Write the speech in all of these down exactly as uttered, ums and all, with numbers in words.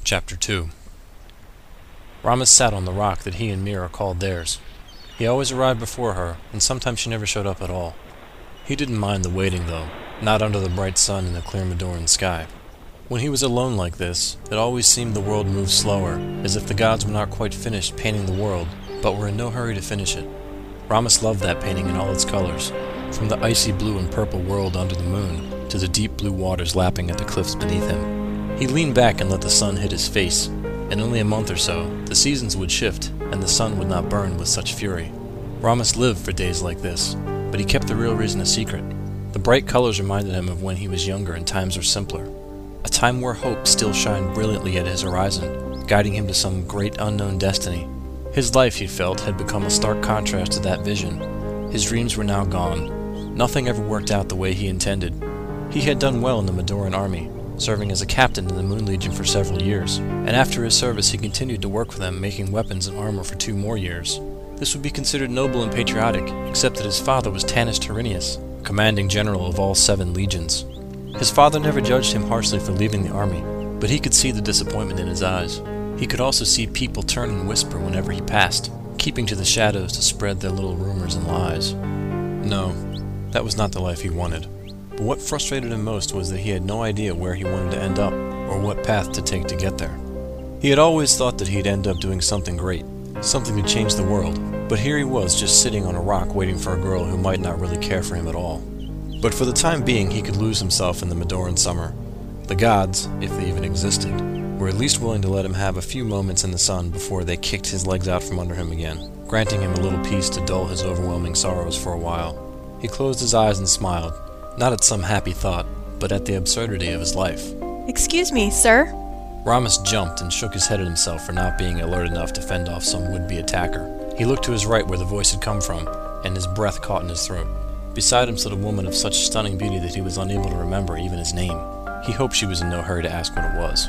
Chapter two. Ramis sat on the rock that he and Mira called theirs. He always arrived before her, and sometimes she never showed up at all. He didn't mind the waiting, though, not under the bright sun and the clear Madoran sky. When he was alone like this, it always seemed the world moved slower, as if the gods were not quite finished painting the world, but were in no hurry to finish it. Ramis loved that painting in all its colors, from the icy blue and purple world under the moon, to the deep blue waters lapping at the cliffs beneath him. He leaned back and let the sun hit his face. In only a month or so, the seasons would shift, and the sun would not burn with such fury. Ramis lived for days like this, but he kept the real reason a secret. The bright colors reminded him of when he was younger and times were simpler. A time where hope still shined brilliantly at his horizon, guiding him to some great unknown destiny. His life, he felt, had become a stark contrast to that vision. His dreams were now gone. Nothing ever worked out the way he intended. He had done well in the Madoran army, serving as a captain in the Moon Legion for several years, and after his service he continued to work for them, making weapons and armor for two more years. This would be considered noble and patriotic, except that his father was Tanis Tyrrhenius, commanding general of all seven legions. His father never judged him harshly for leaving the army, but he could see the disappointment in his eyes. He could also see people turn and whisper whenever he passed, keeping to the shadows to spread their little rumors and lies. No, that was not the life he wanted. But what frustrated him most was that he had no idea where he wanted to end up, or what path to take to get there. He had always thought that he'd end up doing something great, something to change the world, but here he was just sitting on a rock waiting for a girl who might not really care for him at all. But for the time being he could lose himself in the Madoran summer. The gods, if they even existed, were at least willing to let him have a few moments in the sun before they kicked his legs out from under him again, granting him a little peace to dull his overwhelming sorrows for a while. He closed his eyes and smiled, not at some happy thought, but at the absurdity of his life. Excuse me, sir? Ramis jumped and shook his head at himself for not being alert enough to fend off some would-be attacker. He looked to his right where the voice had come from, and his breath caught in his throat. Beside him stood a woman of such stunning beauty that he was unable to remember even his name. He hoped she was in no hurry to ask what it was.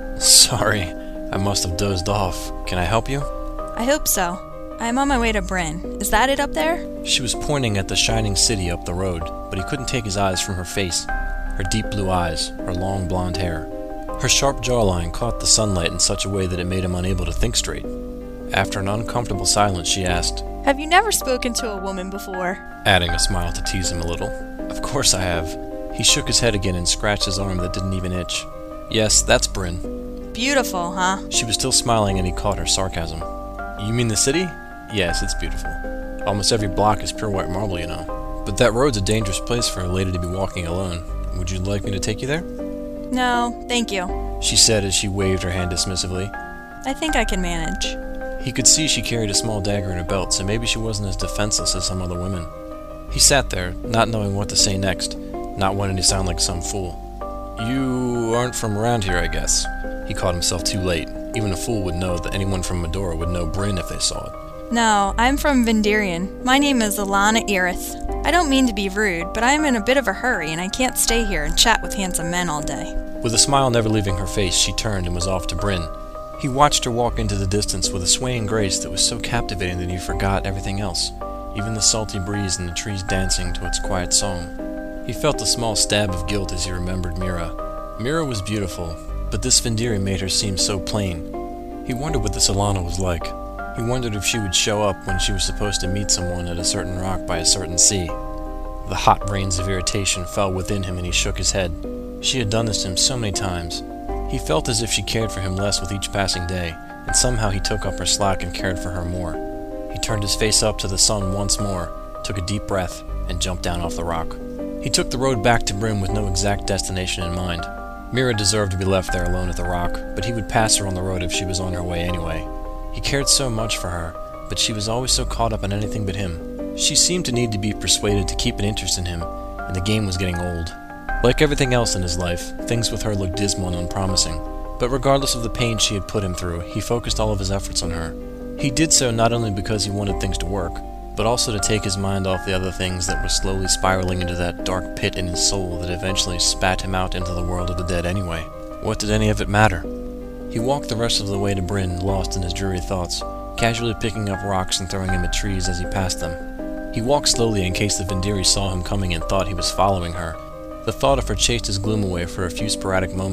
Sorry, I must have dozed off. Can I help you? I hope so. I am on my way to Bryn. Is that it up there? She was pointing at the shining city up the road, but he couldn't take his eyes from her face, her deep blue eyes, her long blonde hair. Her sharp jawline caught the sunlight in such a way that it made him unable to think straight. After an uncomfortable silence, she asked, Have you never spoken to a woman before? Adding a smile to tease him a little. Of course I have. He shook his head again and scratched his arm that didn't even itch. Yes, that's Bryn. Beautiful, huh? She was still smiling and he caught her sarcasm. You mean the city? Yes, it's beautiful. Almost every block is pure white marble, you know. But that road's a dangerous place for a lady to be walking alone. Would you like me to take you there? No, thank you, she said as she waved her hand dismissively. I think I can manage. He could see she carried a small dagger in her belt, so maybe she wasn't as defenseless as some other women. He sat there, not knowing what to say next, not wanting to sound like some fool. You aren't from around here, I guess. He caught himself too late. Even a fool would know that anyone from Medora would know Bryn if they saw it. No, I'm from Vendirion. My name is Alana Irith. I don't mean to be rude, but I'm in a bit of a hurry and I can't stay here and chat with handsome men all day. With a smile never leaving her face, she turned and was off to Bryn. He watched her walk into the distance with a swaying grace that was so captivating that he forgot everything else, even the salty breeze and the trees dancing to its quiet song. He felt a small stab of guilt as he remembered Mira. Mira was beautiful, but this Vendiri made her seem so plain. He wondered what this Alana was like. He wondered if she would show up when she was supposed to meet someone at a certain rock by a certain sea. The hot rains of irritation fell within him and he shook his head. She had done this to him so many times. He felt as if she cared for him less with each passing day, and somehow he took up her slack and cared for her more. He turned his face up to the sun once more, took a deep breath, and jumped down off the rock. He took the road back to Bryn with no exact destination in mind. Mira deserved to be left there alone at the rock, but he would pass her on the road if she was on her way anyway. He cared so much for her, but she was always so caught up in anything but him. She seemed to need to be persuaded to keep an interest in him, and the game was getting old. Like everything else in his life, things with her looked dismal and unpromising. But regardless of the pain she had put him through, he focused all of his efforts on her. He did so not only because he wanted things to work, but also to take his mind off the other things that were slowly spiraling into that dark pit in his soul that eventually spat him out into the world of the dead anyway. What did any of it matter? He walked the rest of the way to Bryn, lost in his dreary thoughts, casually picking up rocks and throwing them at trees as he passed them. He walked slowly in case the Vendiri saw him coming and thought he was following her. The thought of her chased his gloom away for a few sporadic moments,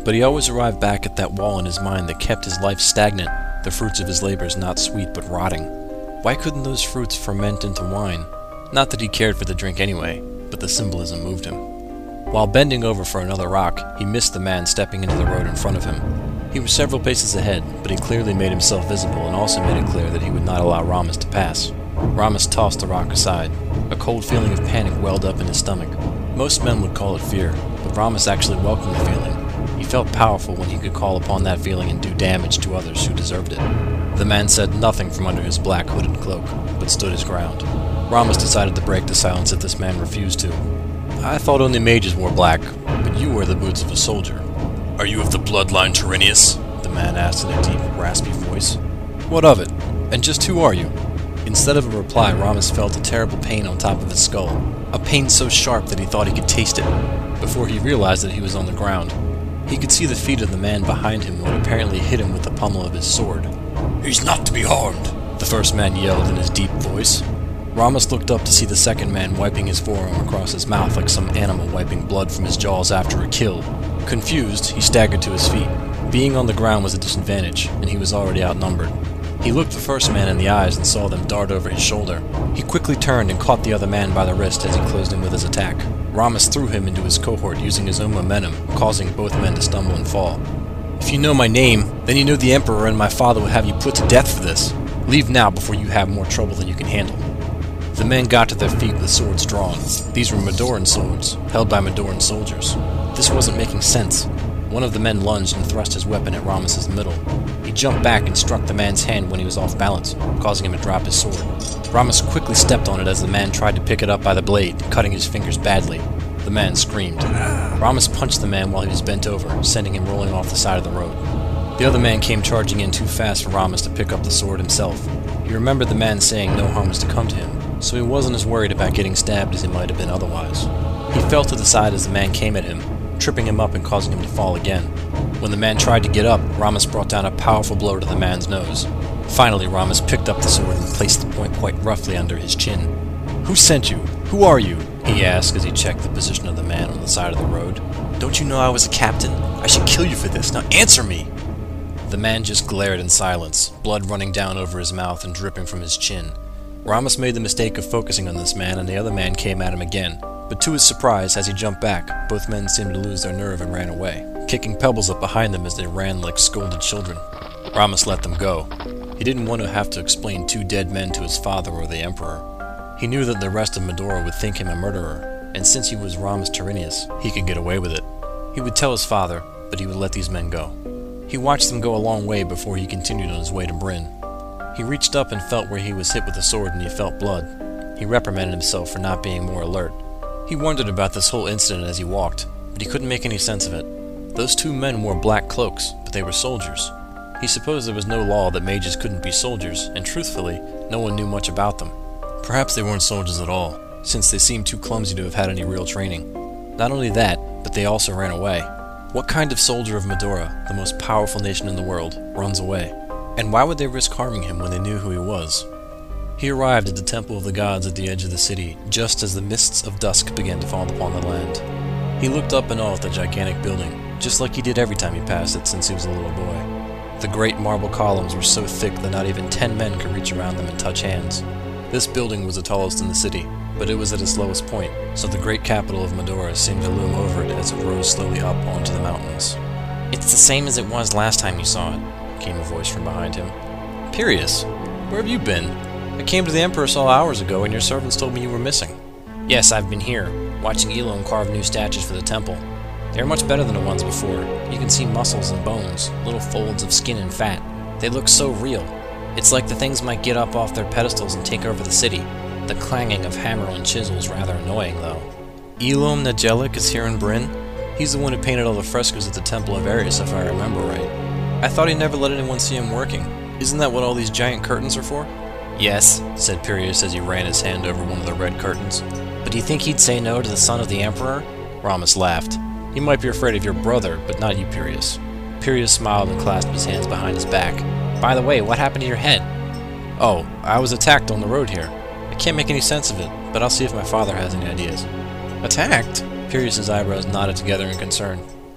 But he always arrived back at that wall in his mind that kept his life stagnant, the fruits of his labors not sweet but rotting. Why couldn't those fruits ferment into wine? Not that he cared for the drink anyway, but the symbolism moved him. While bending over for another rock, he missed the man stepping into the road in front of him. He was several paces ahead, but he clearly made himself visible and also made it clear that he would not allow Ramus to pass. Ramus tossed the rock aside. A cold feeling of panic welled up in his stomach. Most men would call it fear, but Ramus actually welcomed the feeling. He felt powerful when he could call upon that feeling and do damage to others who deserved it. The man said nothing from under his black hooded cloak, but stood his ground. Ramus decided to break the silence if this man refused to. I thought only mages wore black, but you wear the boots of a soldier. Are you of the bloodline Tyrrhenius? The man asked in a deep, raspy voice. What of it? And just who are you? Instead of a reply, Ramus felt a terrible pain on top of his skull. A pain so sharp that he thought he could taste it, before he realized that he was on the ground. He could see the feet of the man behind him who had apparently hit him with the pommel of his sword. He's not to be harmed, the first man yelled in his deep voice. Ramus looked up to see the second man wiping his forearm across his mouth like some animal wiping blood from his jaws after a kill. Confused, he staggered to his feet. Being on the ground was a disadvantage, and he was already outnumbered. He looked the first man in the eyes and saw them dart over his shoulder. He quickly turned and caught the other man by the wrist as he closed in with his attack. Ramus threw him into his cohort using his own momentum, causing both men to stumble and fall. If you know my name, then you know the Emperor and my father would have you put to death for this. Leave now before you have more trouble than you can handle. The men got to their feet with swords drawn. These were Madoran swords, held by Madoran soldiers. This wasn't making sense. One of the men lunged and thrust his weapon at Ramus's middle. He jumped back and struck the man's hand when he was off balance, causing him to drop his sword. Ramus quickly stepped on it as the man tried to pick it up by the blade, cutting his fingers badly. The man screamed. Ramus punched the man while he was bent over, sending him rolling off the side of the road. The other man came charging in too fast for Ramus to pick up the sword himself. He remembered the man saying no harm was to come to him, so he wasn't as worried about getting stabbed as he might have been otherwise. He fell to the side as the man came at him, tripping him up and causing him to fall again. When the man tried to get up, Ramus brought down a powerful blow to the man's nose. Finally, Ramus picked up the sword and placed the point quite roughly under his chin. "Who sent you? Who are you?" he asked as he checked the position of the man on the side of the road. "Don't you know I was a captain? I should kill you for this. Now answer me!" The man just glared in silence, blood running down over his mouth and dripping from his chin. Ramus made the mistake of focusing on this man, and the other man came at him again. But to his surprise, as he jumped back, both men seemed to lose their nerve and ran away, kicking pebbles up behind them as they ran like scolded children. Ramus let them go. He didn't want to have to explain two dead men to his father or the Emperor. He knew that the rest of Medora would think him a murderer, and since he was Ramus Tyrrhenius, he could get away with it. He would tell his father, but he would let these men go. He watched them go a long way before he continued on his way to Bryn. He reached up and felt where he was hit with a sword, and he felt blood. He reprimanded himself for not being more alert. He wondered about this whole incident as he walked, but he couldn't make any sense of it. Those two men wore black cloaks, but they were soldiers. He supposed there was no law that mages couldn't be soldiers, and truthfully, no one knew much about them. Perhaps they weren't soldiers at all, since they seemed too clumsy to have had any real training. Not only that, but they also ran away. What kind of soldier of Medora, the most powerful nation in the world, runs away? And why would they risk harming him when they knew who he was? He arrived at the Temple of the Gods at the edge of the city, just as the mists of dusk began to fall upon the land. He looked up in awe at the gigantic building, just like he did every time he passed it since he was a little boy. The great marble columns were so thick that not even ten men could reach around them and touch hands. This building was the tallest in the city, but it was at its lowest point, so the great capital of Medora seemed to loom over it as it rose slowly up onto the mountains. "It's the same as it was last time you saw it," came a voice from behind him. "Pirius, where have you been? I came to the Emperor's Hall hours ago, and your servants told me you were missing." "Yes, I've been here, watching Elome carve new statues for the temple. They're much better than the ones before. You can see muscles and bones, little folds of skin and fat. They look so real. It's like the things might get up off their pedestals and take over the city. The clanging of hammer on chisel is rather annoying, though." "Elome Nagelic is here in Bryn? He's the one who painted all the frescoes at the Temple of Arius, if I remember right. I thought he never let anyone see him working. Isn't that what all these giant curtains are for?" "Yes," said Pirius as he ran his hand over one of the red curtains. "But do you think he'd say no to the son of the Emperor?" Ramus laughed. "He might be afraid of your brother, but not you, Pirius." Pirius smiled and clasped his hands behind his back. "By the way, what happened to your head?" "Oh, I was attacked on the road here. I can't make any sense of it, but I'll see if my father has any ideas." "Attacked?" Pirius's eyebrows knotted together in concern.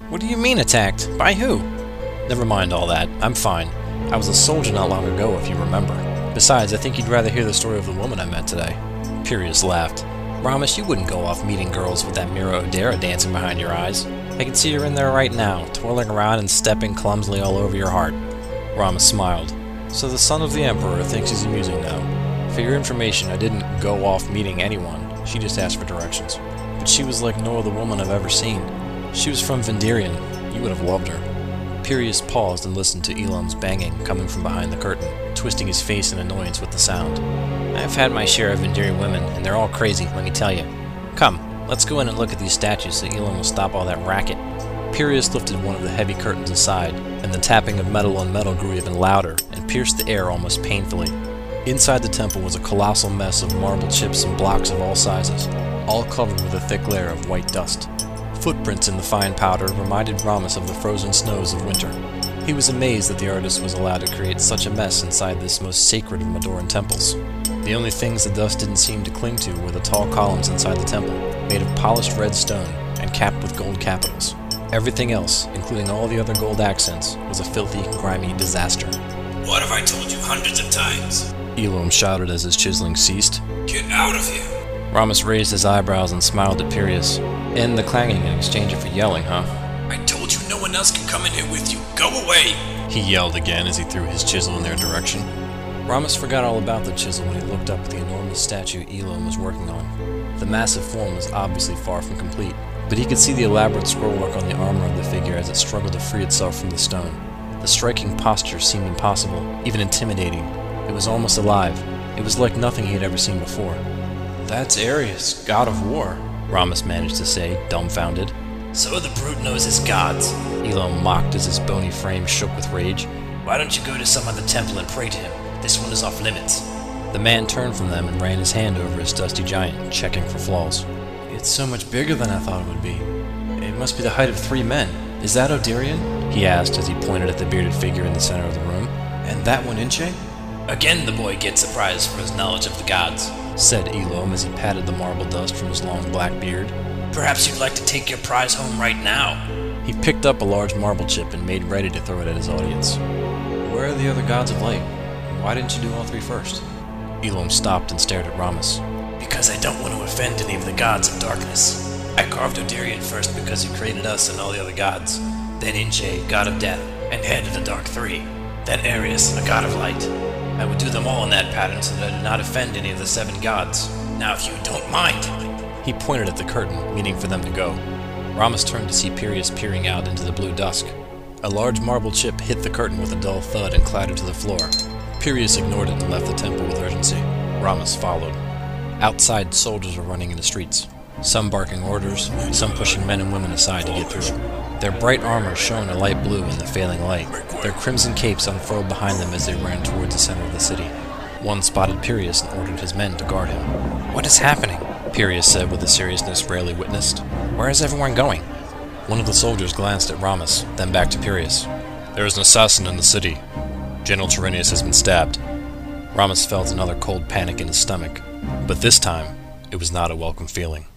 What do you mean attacked? By who? Never mind all that. I'm fine. I was a soldier not long ago, if you remember. Besides, I think you'd rather hear the story of the woman I met today. Pyrrhus laughed. Ramus, you wouldn't go off meeting girls with that Mira Odera dancing behind your eyes. I can see her in there right now, twirling around and stepping clumsily all over your heart. Ramus smiled. So the son of the Emperor thinks he's amusing now. For your information, I didn't go off meeting anyone. She just asked for directions. But she was like no other woman I've ever seen. She was from Vendirion. You would have loved her. Pyrrhus paused and listened to Elam's banging coming from behind the curtain, twisting his face in annoyance with the sound. I've had my share of Vendirion women, and they're all crazy, let me tell you. Come, let's go in and look at these statues so Elam will stop all that racket. Pyrrhus lifted one of the heavy curtains aside, and the tapping of metal on metal grew even louder and pierced the air almost painfully. Inside the temple was a colossal mess of marble chips and blocks of all sizes, all covered with a thick layer of white dust. Footprints in the fine powder reminded Ramus of the frozen snows of winter. He was amazed that the artist was allowed to create such a mess inside this most sacred of Madoran temples. The only things the dust didn't seem to cling to were the tall columns inside the temple, made of polished red stone and capped with gold capitals. Everything else, including all the other gold accents, was a filthy, grimy disaster. What have I told you hundreds of times? Elam shouted as his chiseling ceased. Get out of here! Ramus raised his eyebrows and smiled at Pyrrhus. End the clanging in exchange for yelling, huh? I told you no one else can come in here with you. Go away! He yelled again as he threw his chisel in their direction. Ramus forgot all about the chisel when he looked up at the enormous statue Elam was working on. The massive form was obviously far from complete, but he could see the elaborate scrollwork on the armor of the figure as it struggled to free itself from the stone. The striking posture seemed impossible, even intimidating. It was almost alive. It was like nothing he had ever seen before. That's Ares, god of war, Ramus managed to say, dumbfounded. So the brute knows his gods, Elam mocked as his bony frame shook with rage. Why don't you go to some other temple and pray to him? This one is off limits. The man turned from them and ran his hand over his dusty giant, checking for flaws. It's so much bigger than I thought it would be. It must be the height of three men. Is that Odirion? He asked as he pointed at the bearded figure in the center of the room. And that one Inche? Again the boy gets a prize for his knowledge of the gods, said Elam as he patted the marble dust from his long black beard. Perhaps you'd like to take your prize home right now. He picked up a large marble chip and made ready to throw it at his audience. Where are the other gods of light? Why didn't you do all three first? Elam stopped and stared at Ramus. Because I don't want to offend any of the gods of darkness. I carved Odirion first because he created us and all the other gods. Then Inche, god of death, and head of the Dark Three. Then Ares, a god of light. I would do them all in that pattern so that I did not offend any of the seven gods. Now if you don't mind. He pointed at the curtain, meaning for them to go. Ramus turned to see Pyrrhus peering out into the blue dusk. A large marble chip hit the curtain with a dull thud and clattered to the floor. Pyrrhus ignored it and left the temple with urgency. Ramus followed. Outside, soldiers were running in the streets, some barking orders, some pushing men and women aside to get through. Their bright armor shone a light blue in the failing light. Their crimson capes unfurled behind them as they ran towards the center of the city. One spotted Pyrrhus and ordered his men to guard him. What is happening? Pyrrhus said with a seriousness rarely witnessed. Where is everyone going? One of the soldiers glanced at Ramus, then back to Pyrrhus. There is an assassin in the city. General Tyrrhenius has been stabbed. Ramus felt another cold panic in his stomach, but this time it was not a welcome feeling.